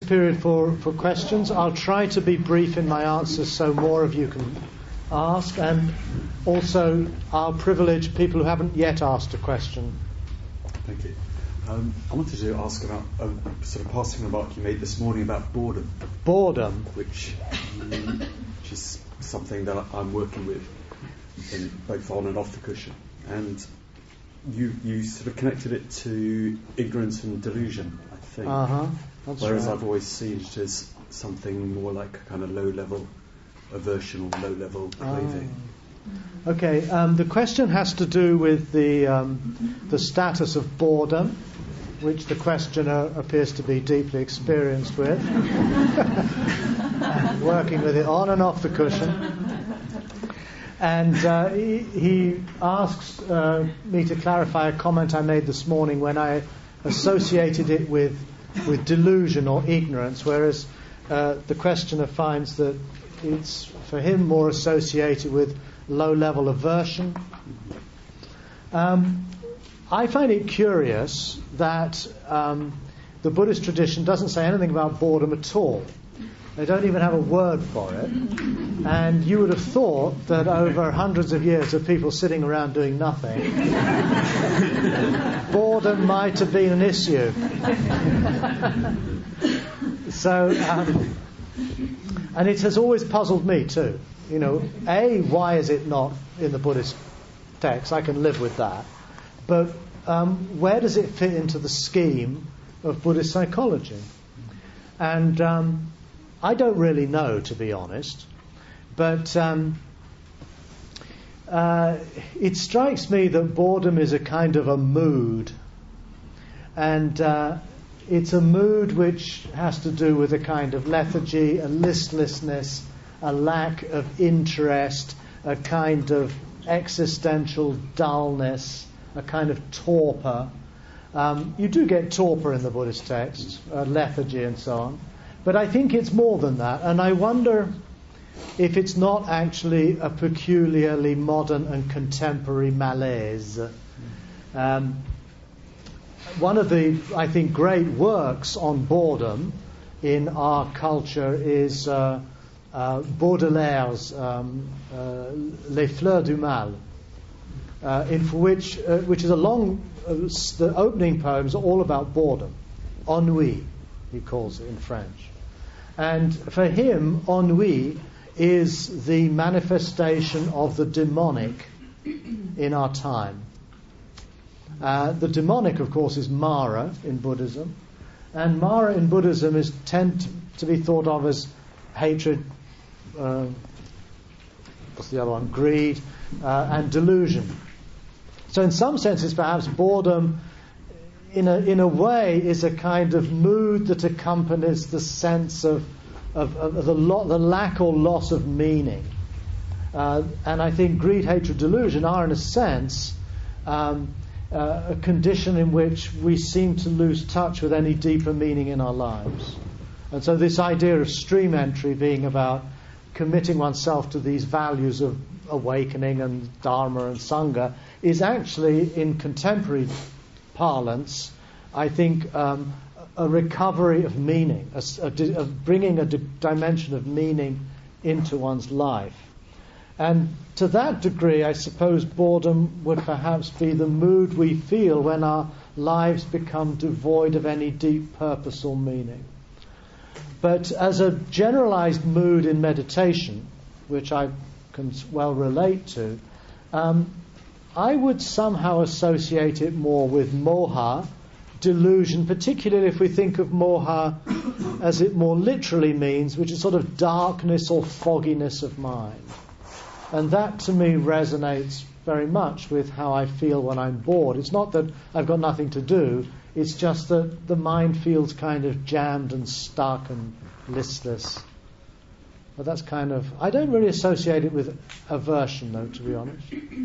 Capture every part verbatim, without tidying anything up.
period for, for questions. I'll try to be brief in my answers so more of you can ask, and also I'll privilege people who haven't yet asked a question. Thank you. Um, I wanted to ask about a sort of passing remark you made this morning about boredom. Boredom? Which, um, which is something that I'm working with, in, both on and off the cushion. And you you sort of connected it to ignorance and delusion, I think. Uh-huh. That's Whereas right. I've always seen it as something more like a kind of low-level aversion or low-level craving. Oh. Okay, um, the question has to do with the um, the status of boredom, which the questioner appears to be deeply experienced with, working with it on and off the cushion. And uh, he, he asks uh, me to clarify a comment I made this morning when I associated it with with delusion or ignorance, whereas uh, the questioner finds that it's for him more associated with low-level aversion. Um, I find it curious that um, the Buddhist tradition doesn't say anything about boredom at all. They don't even have a word for it. And you would have thought that over hundreds of years of people sitting around doing nothing, boredom might have been an issue. So, um, and it has always puzzled me too. You know, A, why is it not in the Buddhist text? I can live with that. But um, where does it fit into the scheme of Buddhist psychology? And um, I don't really know, to be honest. But um, uh, it strikes me that boredom is a kind of a mood. And uh, it's a mood which has to do with a kind of lethargy, a listlessness, a lack of interest, a kind of existential dullness, a kind of torpor. Um, you do get torpor in the Buddhist texts, uh, lethargy and so on. But I think it's more than that. And I wonder if it's not actually a peculiarly modern and contemporary malaise. Um, one of the, I think, great works on boredom in our culture is uh, uh, Baudelaire's um, uh, Les Fleurs du Mal, uh, in for which, uh, which is a long, uh, the opening poems are all about boredom, ennui, he calls it in French. And for him, ennui is the manifestation of the demonic in our time. Uh, the demonic, of course, is Mara in Buddhism, and Mara in Buddhism is tend to be thought of as hatred, uh, what's the other one, greed, uh, and delusion. So in some senses, perhaps boredom, in a in a way, is a kind of mood that accompanies the sense of of, of the, lo- the lack or loss of meaning. Uh, and I think greed, hatred, delusion are, in a sense, um, uh, a condition in which we seem to lose touch with any deeper meaning in our lives. And so this idea of stream entry being about committing oneself to these values of awakening and dharma and sangha is actually, in contemporary parlance, I think, um, a recovery of meaning, a, a, of bringing a di- dimension of meaning into one's life. And to that degree, I suppose boredom would perhaps be the mood we feel when our lives become devoid of any deep purpose or meaning. But as a generalized mood in meditation, which I can well relate to, um, I would somehow associate it more with moha, delusion, particularly if we think of moha as it more literally means, which is sort of darkness or fogginess of mind. And that to me resonates very much with how I feel when I'm bored. It's not that I've got nothing to do, it's just that the mind feels kind of jammed and stuck and listless. But that's kind of, I don't really associate it with aversion, though, to be honest.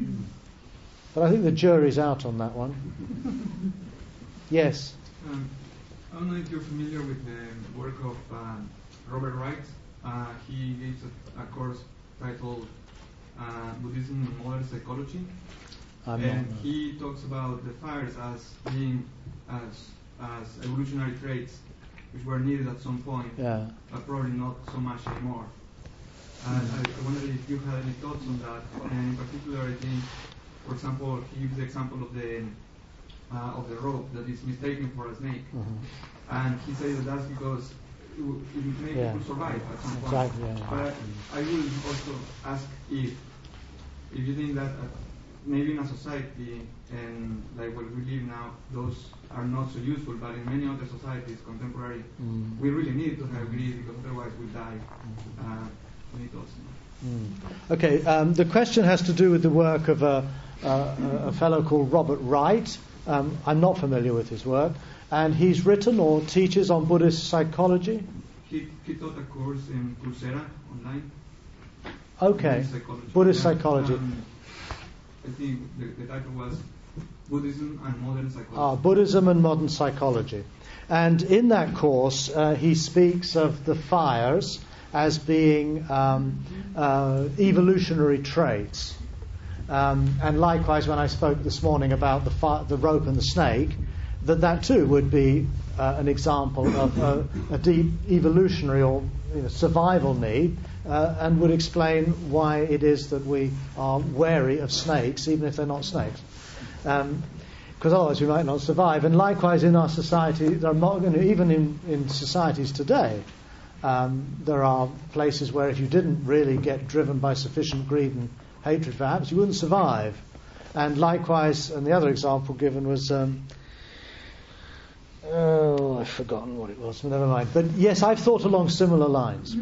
But I think the jury's out on that one. Yes? Um, I don't know if you're familiar with the work of uh, Robert Wright. Uh, he gives a, a course titled uh, Buddhism and Modern Psychology. I'm and not, he talks about the fires as being as, as evolutionary traits which were needed at some point, Yeah. but probably not so much anymore. And I, I wonder if you had any thoughts on that. And in particular, I think, for example, he gives the example of the uh, of the rope that is mistaken for a snake, Mm-hmm. and he says that that's because it, w- it made Yeah. people survive at some point. Exactly, yeah. But I will also ask if if you think that uh, maybe in a society and like what we live now, those are not so useful, but in many other societies, contemporary, Mm. we really need to have greed because otherwise we die. Uh, any thoughts? Mm. Okay, um, the question has to do with the work of a, a, a fellow called Robert Wright. Um, I'm not familiar with his work, and he's written or teaches on Buddhist psychology. He, he taught a course in Coursera online. Okay, Buddhist psychology. Buddhist Yeah, psychology. um, I think the, the title was Buddhism and Modern Psychology. Ah, Buddhism and Modern Psychology. And in that course, uh, he speaks of the fires as being um, uh, evolutionary traits. Um, and likewise, when I spoke this morning about the, fi- the rope and the snake, that that too would be uh, an example of a, a deep evolutionary or you know, survival need, uh, and would explain why it is that we are wary of snakes, even if they're not snakes. Um, because otherwise we might not survive. And likewise in our society, there are not, you know, even in, in societies today, um, there are places where if you didn't really get driven by sufficient greed and hatred perhaps, you wouldn't survive. And likewise, and the other example given was, um, oh, I've forgotten what it was, never mind. But yes, I've thought along similar lines.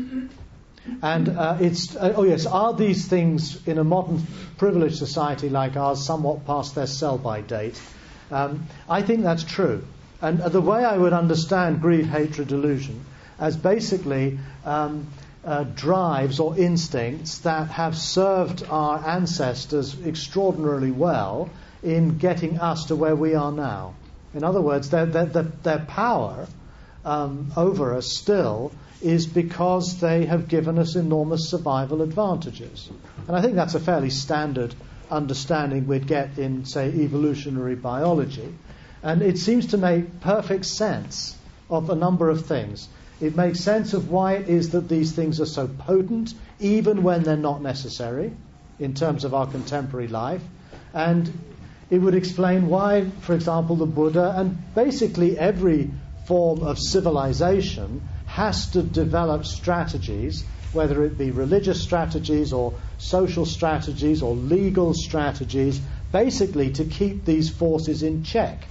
And uh, it's, uh, oh yes, are these things in a modern privileged society like ours somewhat past their sell-by date? Um, I think that's true. And uh, the way I would understand greed, hatred, delusion as basically um, uh, drives or instincts that have served our ancestors extraordinarily well in getting us to where we are now. In other words, their, their, their, their power um, over us still is because they have given us enormous survival advantages. And I think that's a fairly standard understanding we'd get in, say, evolutionary biology. And it seems to make perfect sense of a number of things. It makes sense of why it is that these things are so potent, even when they're not necessary, in terms of our contemporary life. And it would explain why, for example, the Buddha and basically every form of civilization has to develop strategies, whether it be religious strategies or social strategies or legal strategies, basically to keep these forces in check.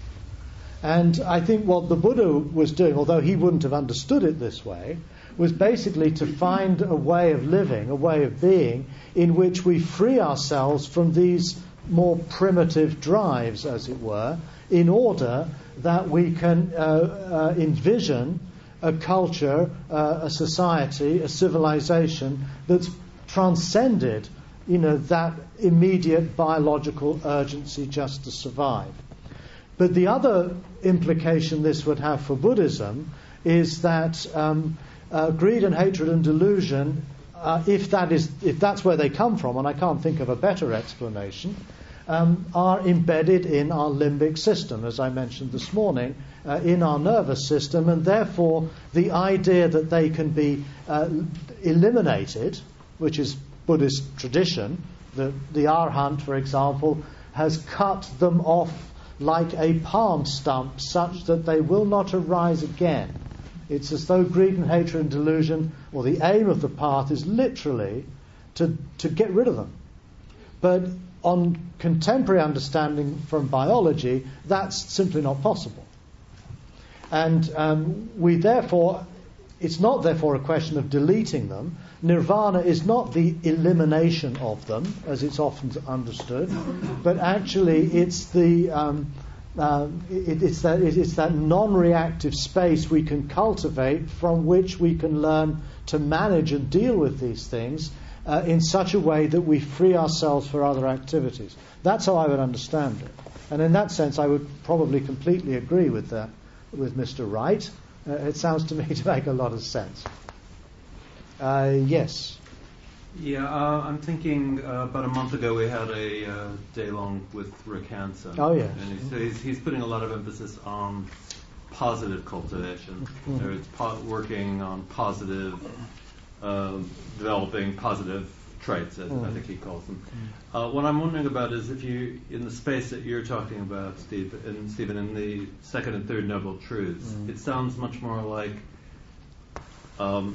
And I think what the Buddha was doing, although he wouldn't have understood it this way, was basically to find a way of living, a way of being, in which we free ourselves from these more primitive drives, as it were, in order that we can uh, uh, envision a culture, uh, a society, a civilization that's transcended, you know, that immediate biological urgency just to survive. But the other implication this would have for Buddhism is that um, uh, greed and hatred and delusion, uh, if that is, if that's where they come from, and I can't think of a better explanation, um, are embedded in our limbic system, as I mentioned this morning, uh, in our nervous system, and therefore the idea that they can be uh, eliminated, which is Buddhist tradition, the, the Arhat, for example, has cut them off like a palm stump such that they will not arise again. It's as though greed and hatred and delusion, or the aim of the path, is literally to, to get rid of them. But on contemporary understanding from biology, that's simply not possible. And um, we therefore, it's not therefore a question of deleting them. Nirvana is not the elimination of them, as it's often understood, but actually it's the um, uh, it, it's that it, it's that non-reactive space we can cultivate from which we can learn to manage and deal with these things uh, in such a way that we free ourselves for other activities. That's how I would understand it. And in that sense, I would probably completely agree with that, with Mister Wright. Uh, it sounds to me to make a lot of sense. Uh, yes. Yeah, uh, I'm thinking uh, about a month ago we had a uh, day long with Rick Hansen. Oh, yes. And he's, he's, he's putting a lot of emphasis on positive cultivation, Mhm. or it's po- working on positive, um, developing positive traits, as Mm. I think he calls them. Uh, what I'm wondering about is if you, in the space that you're talking about, Steve, and Stephen, in the second and third noble truths, Mm. it sounds much more like um,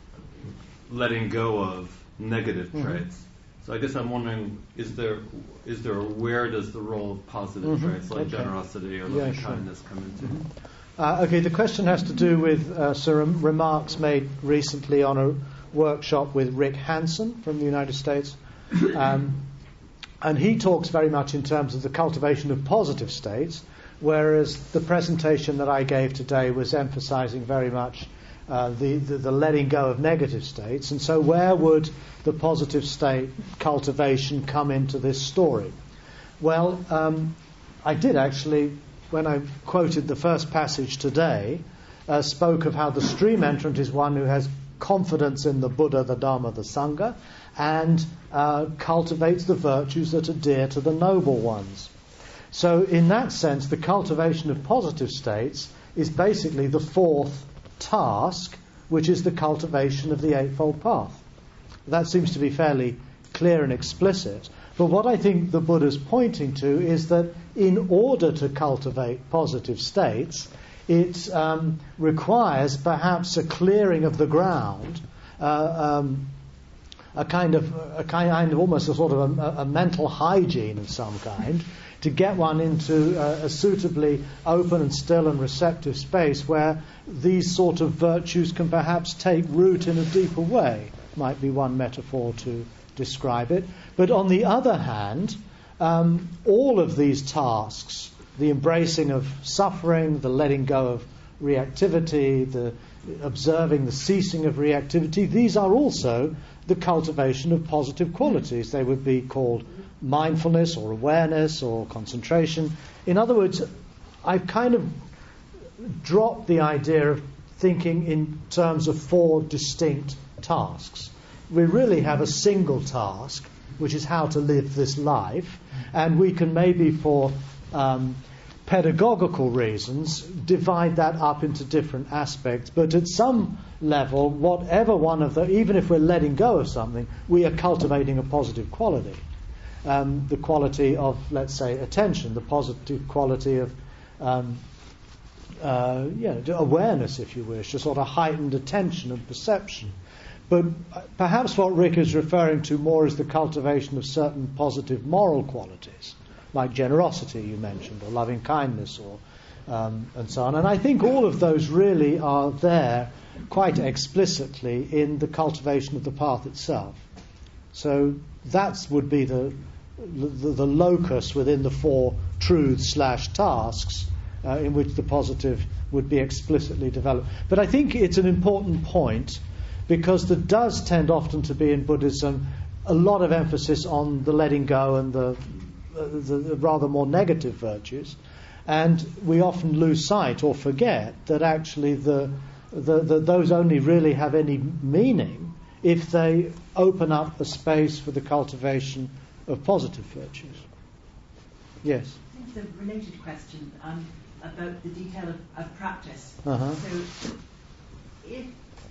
letting go of negative Mhm. traits. So I guess I'm wondering, is there, is there, where does the role of positive Mhm. traits like Okay. generosity or Yeah, loving sure. kindness come into? Uh, okay, the question has to do with uh, some remarks made recently on a workshop with Rick Hansen from the United States. Um, and he talks very much in terms of the cultivation of positive states, whereas the presentation that I gave today was emphasizing very much uh, the, the, the letting go of negative states. And so where would the positive state cultivation come into this story? Well, um, I did actually, when I quoted the first passage today, uh, spoke of how the stream entrant is one who has confidence in the Buddha, the Dharma, the Sangha, and uh, cultivates the virtues that are dear to the noble ones. So in that sense, the cultivation of positive states is basically the fourth task, which is the cultivation of the Eightfold Path. That seems to be fairly clear and explicit. But what I think the Buddha's pointing to is that in order to cultivate positive states, it um, requires perhaps a clearing of the ground, uh, um, a kind of a kind of almost a sort of a, a mental hygiene of some kind, to get one into a, a suitably open and still and receptive space where these sort of virtues can perhaps take root in a deeper way, might be one metaphor to describe it. But on the other hand, um, all of these tasks, the embracing of suffering, the letting go of reactivity, the observing the ceasing of reactivity, these are also the cultivation of positive qualities. They would be called mindfulness or awareness or concentration. In other words, I've kind of dropped the idea of thinking in terms of four distinct tasks. We really have a single task, which is how to live this life, and we can maybe for um, pedagogical reasons divide that up into different aspects, but at some level, whatever one of them, even if we're letting go of something, we are cultivating a positive quality. Um, the quality of, let's say, attention, the positive quality of um, uh, yeah, awareness, if you wish, a sort of heightened attention and perception. But perhaps what Rick is referring to more is the cultivation of certain positive moral qualities, like generosity you mentioned, or loving kindness, or um, and so on. And I think all of those really are there quite explicitly in the cultivation of the path itself. So that would be the the, the locus within the four truths slash tasks uh, in which the positive would be explicitly developed. But I think it's an important point, because there does tend often to be in Buddhism a lot of emphasis on the letting go and the, uh, the, the rather more negative virtues, and we often lose sight or forget that actually the, the, the those only really have any meaning if they open up a space for the cultivation of positive virtues. Yes? It's a related question um, about the detail of, of practice. Uh-huh. So if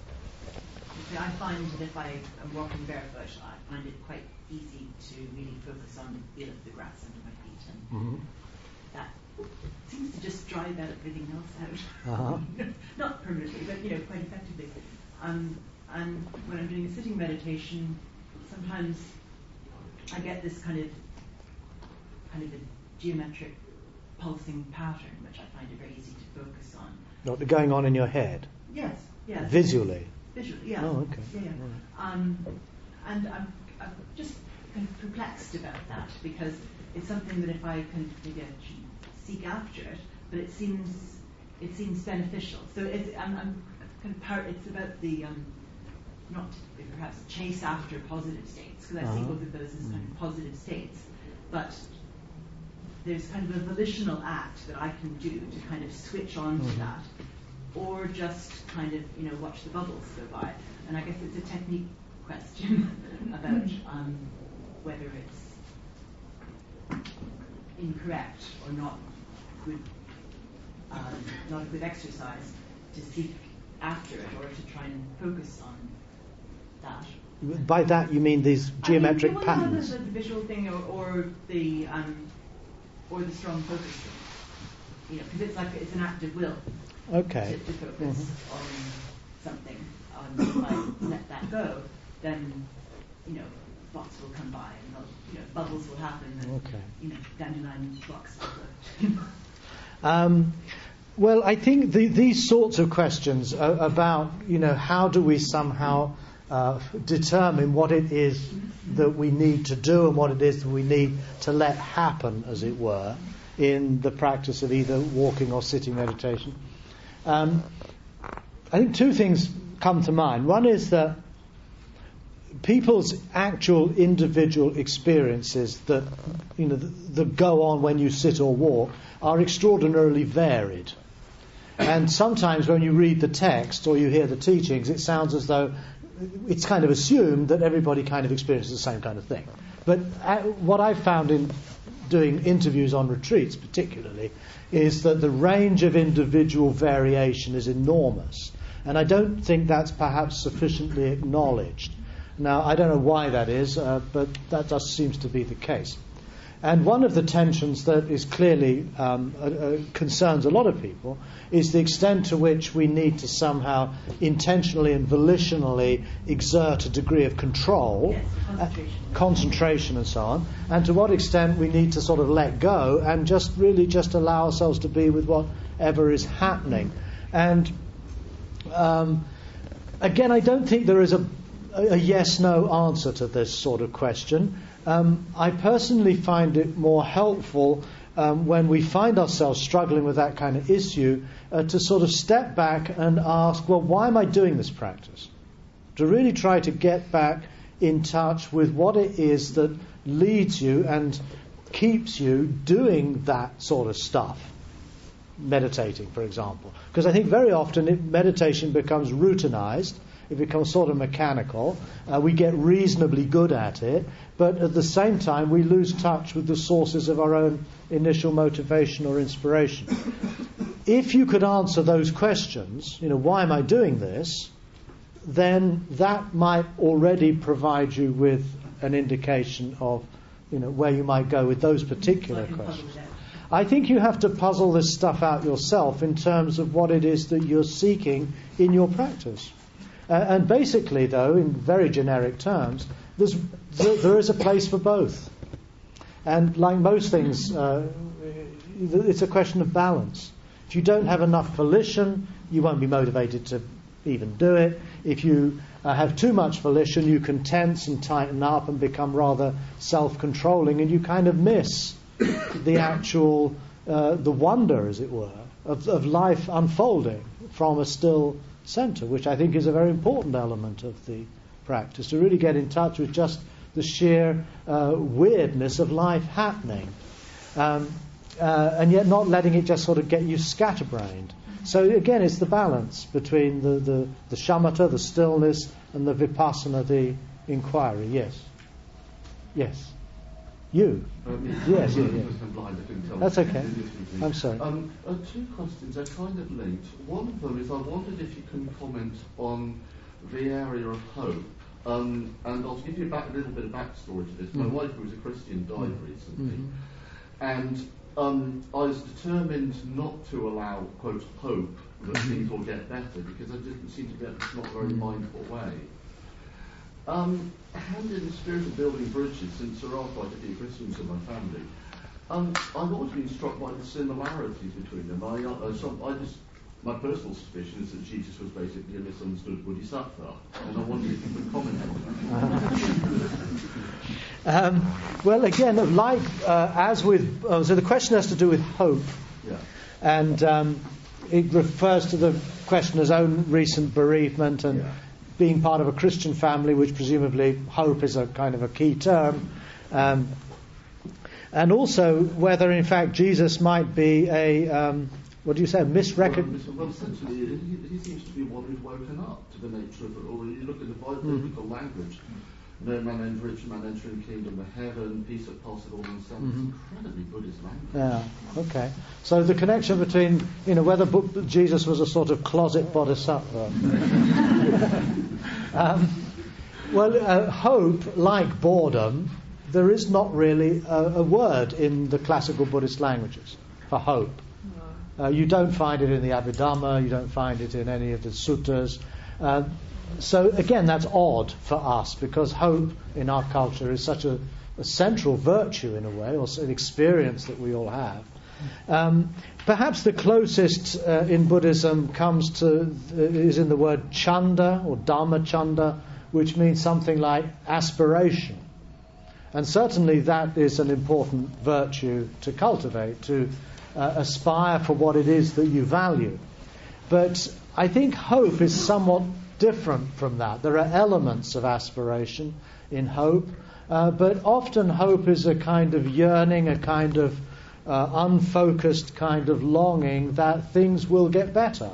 I find that if I am walking barefoot, I find it quite easy to really focus on the feel of the grass under my feet, and Mm-hmm. that seems to just drive out everything else out. Uh-huh. Not permanently, but you know, quite effectively. Um, and when I'm doing a sitting meditation, sometimes I get this kind of kind of a geometric pulsing pattern, which I find it very easy to focus on. Not going on in your head? Yes, yes. Visually? Visually, yeah. Oh, okay. Yeah, yeah. Um, and I'm, I'm just kind of perplexed about that, because it's something that if I can maybe I should seek after it, but it seems it seems beneficial. So it's I'm, I'm kind of part, it's about the um, not to perhaps chase after positive states, because I Uh-huh. see both of those as kind of positive states, but there's kind of a volitional act that I can do to kind of switch on to Mm-hmm. that, or just kind of, you know, watch the bubbles go by. And I guess it's a technique question about um, whether it's incorrect or not good um, not a good exercise to seek after it or to try and focus on that. By that you mean these geometric I mean, patterns? The, the visual thing, or, or the um, or the strong focus thing. You know, because it's like it's an act of will. Okay. To, to focus Mm-hmm. on something. Um, if I let that go, then you know, thoughts will come by, and you know, bubbles will happen, and Okay. you know, dandelion blocks will go. Um, well, I think the, these sorts of questions are about, you know, how do we somehow uh, determine what it is that we need to do and what it is that we need to let happen, as it were, in the practice of either walking or sitting meditation. Um, I think two things come to mind. One is that people's actual individual experiences that, you know, that go on when you sit or walk are extraordinarily varied. And sometimes when you read the text or you hear the teachings, it sounds as though it's kind of assumed that everybody kind of experiences the same kind of thing. But what I've found in doing interviews on retreats particularly is that the range of individual variation is enormous. And I don't think that's perhaps sufficiently acknowledged. Now, I don't know why that is, uh, but that just seems to be the case. And one of the tensions that is clearly um, uh, uh, concerns a lot of people is the extent to which we need to somehow intentionally and volitionally exert a degree of control, Yes, concentration. uh, concentration and so on, and to what extent we need to sort of let go and just really just allow ourselves to be with whatever is happening. And um, again, I don't think there is a a yes-no answer to this sort of question. Um, I personally find it more helpful um, when we find ourselves struggling with that kind of issue uh, to sort of step back and ask, well, why am I doing this practice? To really try to get back in touch with what it is that leads you and keeps you doing that sort of stuff. Meditating, for example. Because I think very often it, meditation becomes routinized. It becomes sort of mechanical. Uh, we get reasonably good at it, but at the same time we lose touch with the sources of our own initial motivation or inspiration. If you could answer those questions, you know, why am I doing this, then that might already provide you with an indication of, you know, where you might go with those particular questions. I think you have to puzzle this stuff out yourself in terms of what it is that you're seeking in your practice. Uh, and basically, though, in very generic terms, there's, there is a place for both. And like most things, uh, it's a question of balance. If you don't have enough volition, you won't be motivated to even do it. If you uh, have too much volition, you can tense and tighten up and become rather self-controlling, and you kind of miss the actual, uh, the wonder, as it were, of, of life unfolding from a still centre, which I think is a very important element of the practice, to really get in touch with just the sheer uh, weirdness of life happening, um, uh, and yet not letting it just sort of get you scatterbrained. So again, it's the balance between the, the, the shamatha, the stillness, and the vipassana, the inquiry. Yes. Yes. You? Um, yes, yeah, yeah, yeah. I'm blind, I couldn't tell. That's okay. I'm sorry. Um, uh, two questions, they're kind of linked. One of them is I wondered if you can comment on the area of hope. Um, and I'll give you back a little bit of backstory to this. My Mm-hmm. wife, who was a Christian, died Mm-hmm. recently. Mm-hmm. And um, I was determined not to allow, quote, hope that things will get better, because I didn't seem to get this not very mindful way. Um, and in the spirit of building bridges, since there are quite a few Christians in my family, um, I've always been struck by the similarities between them. I, uh, some, I just, my personal suspicion is that Jesus was basically a misunderstood bodhisattva, and I wonder if you could comment on that. Um, well, again, like uh, as with, uh, so the question has to do with hope, Yeah. and um, it refers to the questioner's own recent bereavement and Yeah. being part of a Christian family, which presumably hope is a kind of a key term, um, and also whether in fact Jesus might be a um, what do you say, a misrecognition? Well, well, essentially, he, he seems to be one who's woken up to the nature of it all. You look at the Bible, biblical Mm. language, no man and rich man entering the kingdom of heaven, peace that passeth all understanding. Mm-hmm. It's incredibly Buddhist language. Yeah, okay. So the connection between, you know, whether Bu- Jesus was a sort of closet bodhisattva. um, well, uh, hope, like boredom, there is not really a, a word in the classical Buddhist languages for hope. Uh, you don't find it in the Abhidhamma, you don't find it in any of the suttas. Uh, so again, that's odd for us, because hope in our culture is such a, a central virtue in a way, or an experience that we all have. Um, perhaps the closest uh, in Buddhism comes to uh, is in the word chanda or dhamma chanda, which means something like aspiration. And certainly that is an important virtue to cultivate, to uh, aspire for what it is that you value. But I think hope is somewhat different from that. There are elements of aspiration in hope, uh, but often hope is a kind of yearning, a kind of uh, unfocused kind of longing that things will get better.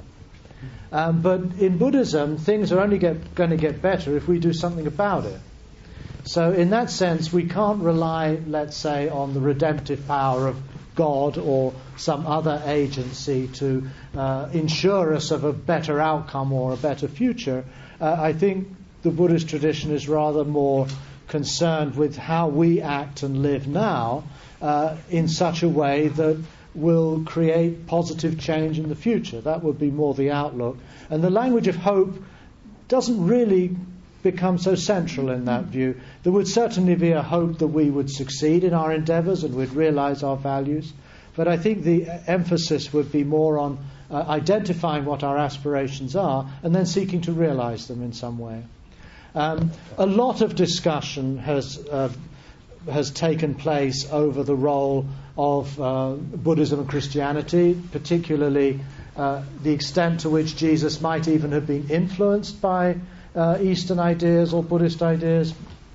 Um, but in Buddhism, things are only get, going to get better if we do something about it. So in that sense, we can't rely, let's say, on the redemptive power of God or some other agency to uh, ensure us of a better outcome or a better future. Uh, I think the Buddhist tradition is rather more concerned with how we act and live now uh, in such a way that will create positive change in the future. That would be more the outlook. And the language of hope doesn't really become so central in that view. There would certainly be a hope that we would succeed in our endeavours and we'd realise our values. But I think the emphasis would be more on uh, identifying what our aspirations are and then seeking to realise them in some way. Um, a lot of discussion has uh, has taken place over the role of uh, Buddhism and Christianity, particularly uh, the extent to which Jesus might even have been influenced by Uh, Eastern ideas or Buddhist ideas.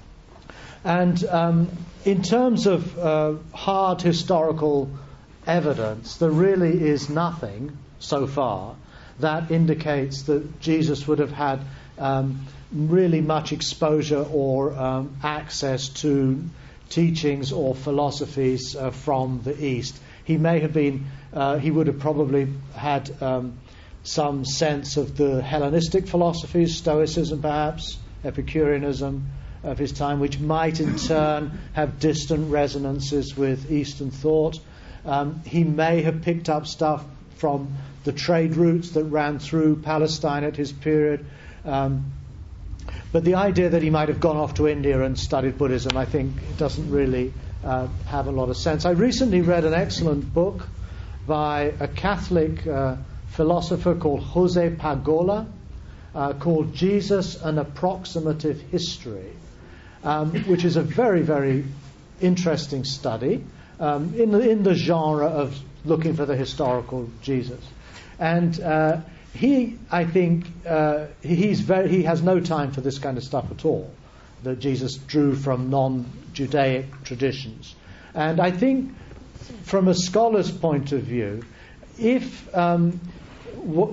And um, in terms of uh, hard historical evidence, there really is nothing so far that indicates that Jesus would have had um, really much exposure or um, access to teachings or philosophies uh, from the East. He may have been, uh, he would have probably had um, some sense of the Hellenistic philosophies, Stoicism perhaps, Epicureanism of his time, which might in turn have distant resonances with Eastern thought. Um, he may have picked up stuff from the trade routes that ran through Palestine at his period. Um, but the idea that he might have gone off to India and studied Buddhism, I think, doesn't really uh, have a lot of sense. I recently read an excellent book by a Catholic uh, philosopher called Jose Pagola, uh, called Jesus, An Approximative History, um, which is a very, very interesting study um, in, the, in the genre of looking for the historical Jesus. And uh, he, I think, uh, he's very, he has no time for this kind of stuff at all, that Jesus drew from non-Judaic traditions. And I think, from a scholar's point of view, if um, what,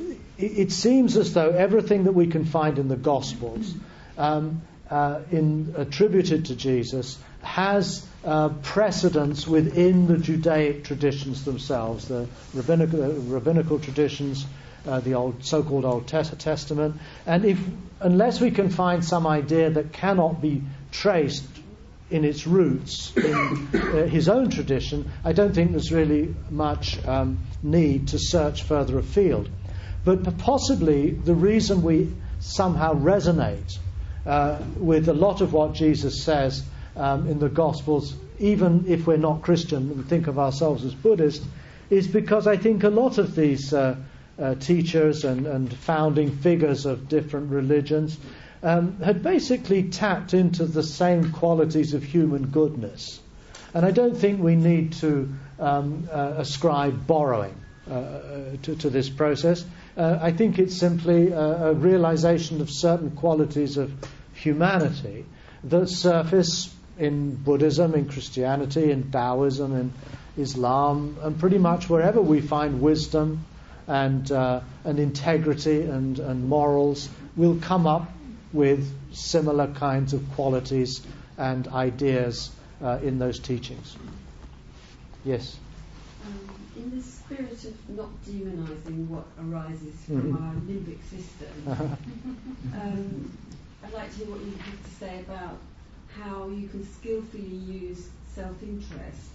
it seems as though everything that we can find in the Gospels um, uh, in, attributed to Jesus has uh, precedence within the Judaic traditions themselves, the rabbinical, uh, rabbinical traditions, uh, the old so-called Old Testament. And if unless we can find some idea that cannot be traced in its roots in uh, his own tradition, I don't think there's really much um, need to search further afield. But possibly the reason we somehow resonate uh, with a lot of what Jesus says um, in the Gospels, even if we're not Christian and think of ourselves as Buddhist, is because I think a lot of these uh, uh, teachers and, and founding figures of different religions Um, had basically tapped into the same qualities of human goodness. And I don't think we need to um, uh, ascribe borrowing uh, to, to this process. Uh, I think it's simply a, a realization of certain qualities of humanity that surface in Buddhism, in Christianity, in Taoism, in Islam, and pretty much wherever we find wisdom and, uh, and integrity and, and morals will come up with similar kinds of qualities and ideas uh, in those teachings. Yes? Um, in the spirit of not demonising what arises from Mm-hmm. our limbic system, um, I'd like to hear what you have to say about how you can skillfully use self-interest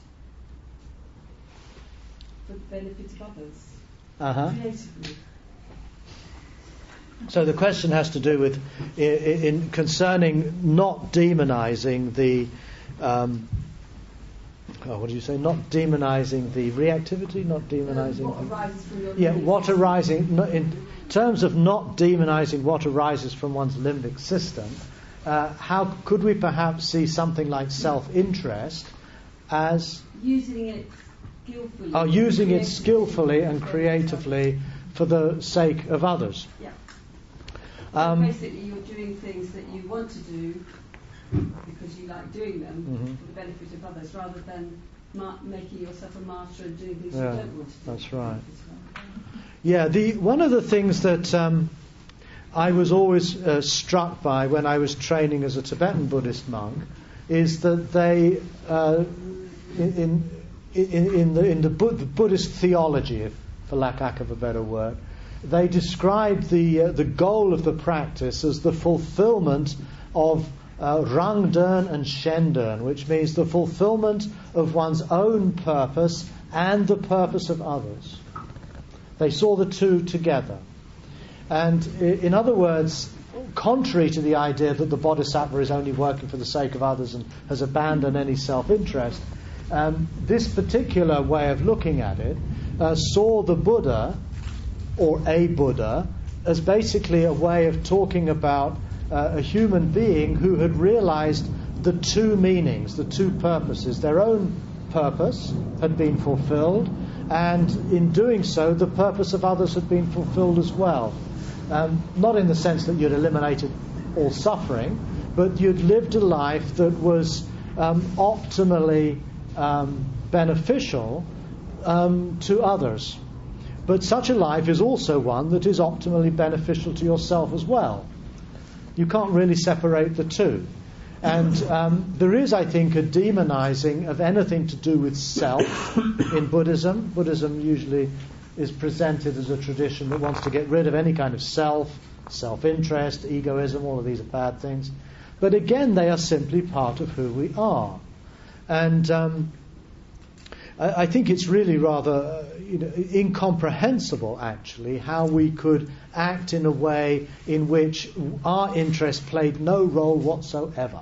for the benefit of others. Uh-huh. Creatively. So the question has to do with in, in concerning not demonizing the um, oh, what do you say? Not demonizing the reactivity, not demonizing. Um, what arises from your yeah, limbic what system. arising no, in terms of not demonizing what arises from one's limbic system. Uh, how could we perhaps see something like self-interest as using it skillfully? oh, using it creatively. skillfully and creatively for the sake of others? Yeah. Um, Basically, you're doing things that you want to do because you like doing them Mhm. for the benefit of others, rather than ma- making yourself a martyr and doing things Yeah, you don't want to do. that's right. Yeah, the one of the things that um, I was always uh, struck by when I was training as a Tibetan Buddhist monk is that they, uh, in, in, in the, in the, Bud- the Buddhist theology, if, for lack of a better word, they describe the uh, the goal of the practice as the fulfillment of uh, Rangdern and Shendern, which means the fulfillment of one's own purpose and the purpose of others. They saw the two together. And in other words, contrary to the idea that the Bodhisattva is only working for the sake of others and has abandoned any self-interest, um, this particular way of looking at it uh, saw the Buddha, or a Buddha, as basically a way of talking about uh, a human being who had realized the two meanings, the two purposes. Their own purpose had been fulfilled, and in doing so, the purpose of others had been fulfilled as well. Um, not in the sense that you'd eliminated all suffering, but you'd lived a life that was um, optimally um, beneficial um, to others. But such a life is also one that is optimally beneficial to yourself as well. You can't really separate the two. And um, there is, I think, a demonizing of anything to do with self in Buddhism. Buddhism usually is presented as a tradition that wants to get rid of any kind of self, self-interest, egoism. All of these are bad things. But again, they are simply part of who we are. And um, I, I think it's really rather uh, you know, incomprehensible, actually, how we could act in a way in which our interest played no role whatsoever.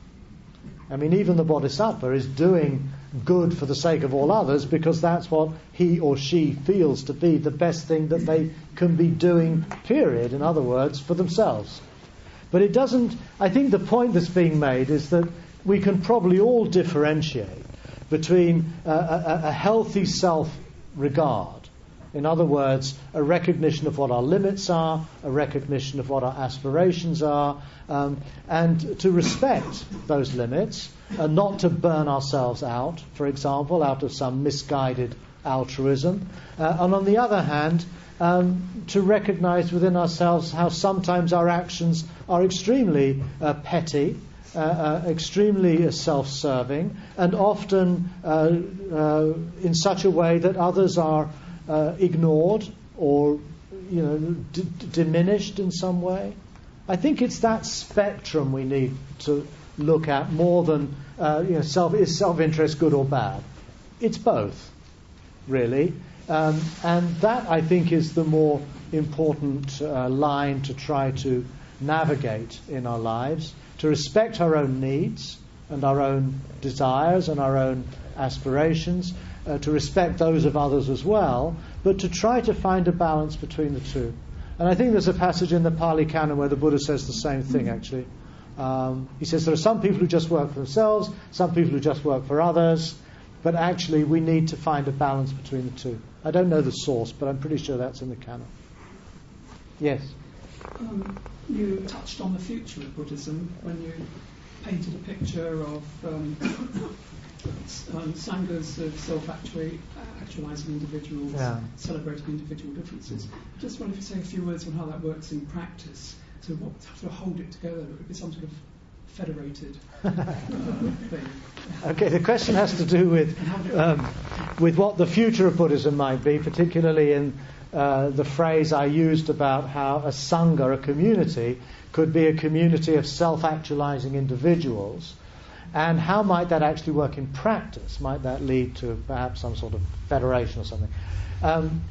I mean, even the Bodhisattva is doing good for the sake of all others because that's what he or she feels to be the best thing that they can be doing, period, in other words, for themselves. But it doesn't, I think the point that's being made is that we can probably all differentiate between uh, a, a healthy self-regard, in other words, a recognition of what our limits are, a recognition of what our aspirations are, um, and to respect those limits, and not to burn ourselves out, for example, out of some misguided altruism. Uh, and on the other hand, um, to recognize within ourselves how sometimes our actions are extremely uh, petty, uh, uh, extremely uh, self-serving, and often uh, uh, in such a way that others are uh, ignored or, you know, d- d- diminished in some way. I think it's that spectrum we need to look at more than uh, you know, self is self-interest good or bad? It's both, really, um, and that I think is the more important uh, line to try to navigate in our lives. To respect our own needs and our own desires and our own aspirations, uh, to respect those of others as well, but to try to find a balance between the two. And I think there's a passage in the Pali Canon where the Buddha says the same thing, actually. Um, he says there are some people who just work for themselves, some people who just work for others, but actually we need to find a balance between the two. I don't know the source, but I'm pretty sure that's in the Canon. Yes? Um, you touched on the future of Buddhism when you painted a picture of um, um, sanghas of self-actualizing individuals, Yeah. celebrating individual differences. Just wonder if you say a few words on how that works in practice to what, to hold it together. It would be some sort of federated thing. Okay, the question has to do with um, with what the future of Buddhism might be, particularly in uh, the phrase I used about how a sangha, a community, could be a community of self-actualizing individuals, and how might that actually work in practice? Might that lead to perhaps some sort of federation or something? Um,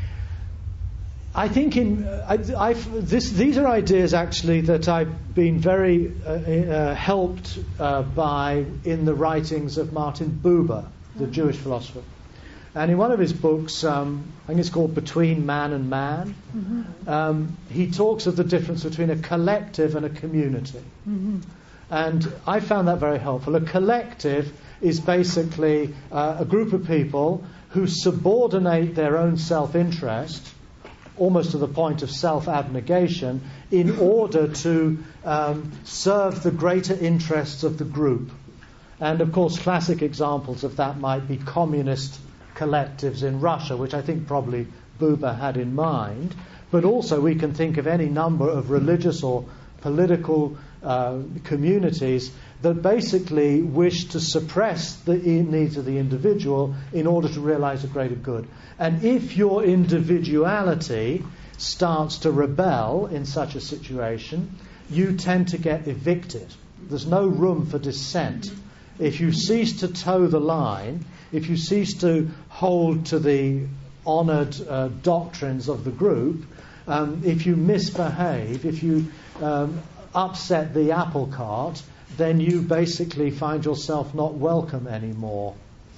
I think in uh, I, I've, this, these are ideas actually that I've been very uh, uh, helped uh, by in the writings of Martin Buber, the Jewish philosopher. And in one of his books, um, I think it's called Between Man and Man, mm-hmm. um, he talks of the difference between a collective and a community. Mm-hmm. And I found that very helpful. A collective is basically uh, a group of people who subordinate their own self-interest, almost to the point of self-abnegation, in order to um, serve the greater interests of the group. And of course, classic examples of that might be communist collectives in Russia, which I think probably Buber had in mind. But also we can think of any number of religious or political uh, communities that basically wish to suppress the needs of the individual in order to realize a greater good. And if your individuality starts to rebel in such a situation, you tend to get evicted. There's no room for dissent. If you cease to toe the line, if you cease to hold to the honoured uh, doctrines of the group, um, if you misbehave, if you um, upset the apple cart, then you basically find yourself not welcome anymore.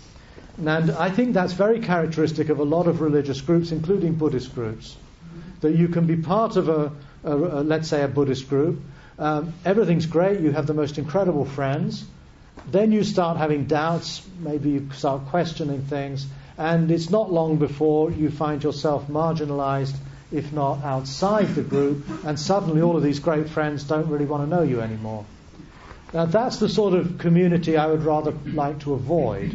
And I think that's very characteristic of a lot of religious groups, including Buddhist groups, that you can be part of a, a, a let's say, a Buddhist group. Um, everything's great. You have the most incredible friends. Then you start having doubts. Maybe you start questioning things. And it's not long before you find yourself marginalized, if not outside the group, and suddenly all of these great friends don't really want to know you anymore. Now, that's the sort of community I would rather like to avoid.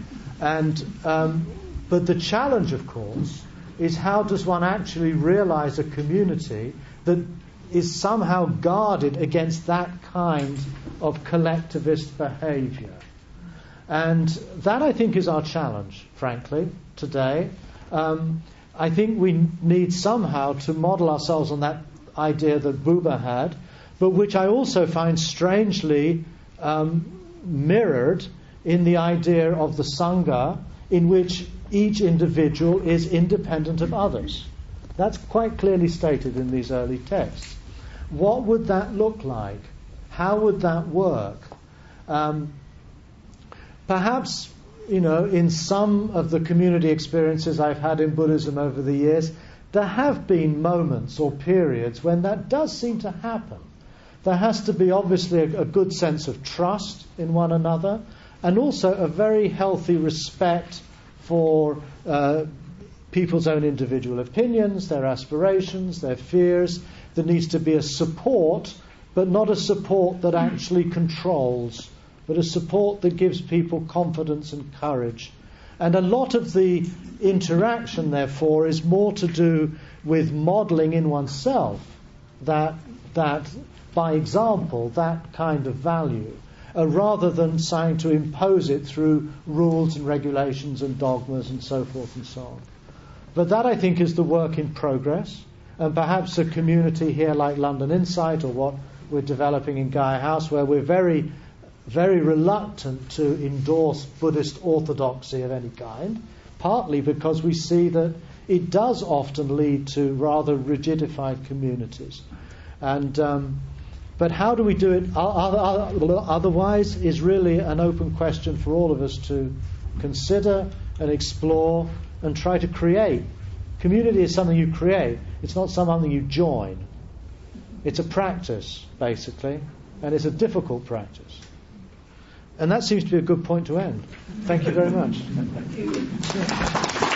And um, but the challenge, of course, is how does one actually realize a community that is somehow guarded against that kind of collectivist behavior? And that, I think, is our challenge, frankly, today. Um, I think we need somehow to model ourselves on that idea that Buber had, but which I also find strangely um, mirrored in the idea of the Sangha, in which each individual is independent of others. That's quite clearly stated in these early texts. What would that look like? How would that work? Um, perhaps, you know, in some of the community experiences I've had in Buddhism over the years, there have been moments or periods when that does seem to happen. There has to be obviously a, a good sense of trust in one another, and also a very healthy respect for uh, people's own individual opinions, their aspirations, their fears. There needs to be a support, but not a support that actually controls, but a support that gives people confidence and courage. And a lot of the interaction, therefore, is more to do with modelling in oneself that that by example, that kind of value, uh, rather than trying to impose it through rules and regulations and dogmas and so forth and so on. But that, I think, is the work in progress, and perhaps a community here like London Insight, or what we're developing in Gaia House, where we're very, very reluctant to endorse Buddhist orthodoxy of any kind, partly because we see that it does often lead to rather rigidified communities. And um, but how do we do it otherwise is really an open question for all of us to consider and explore and try to create. Community is something you create. It's not something you join. It's a practice, basically, and it's a difficult practice. And that seems to be a good point to end. Thank you very much.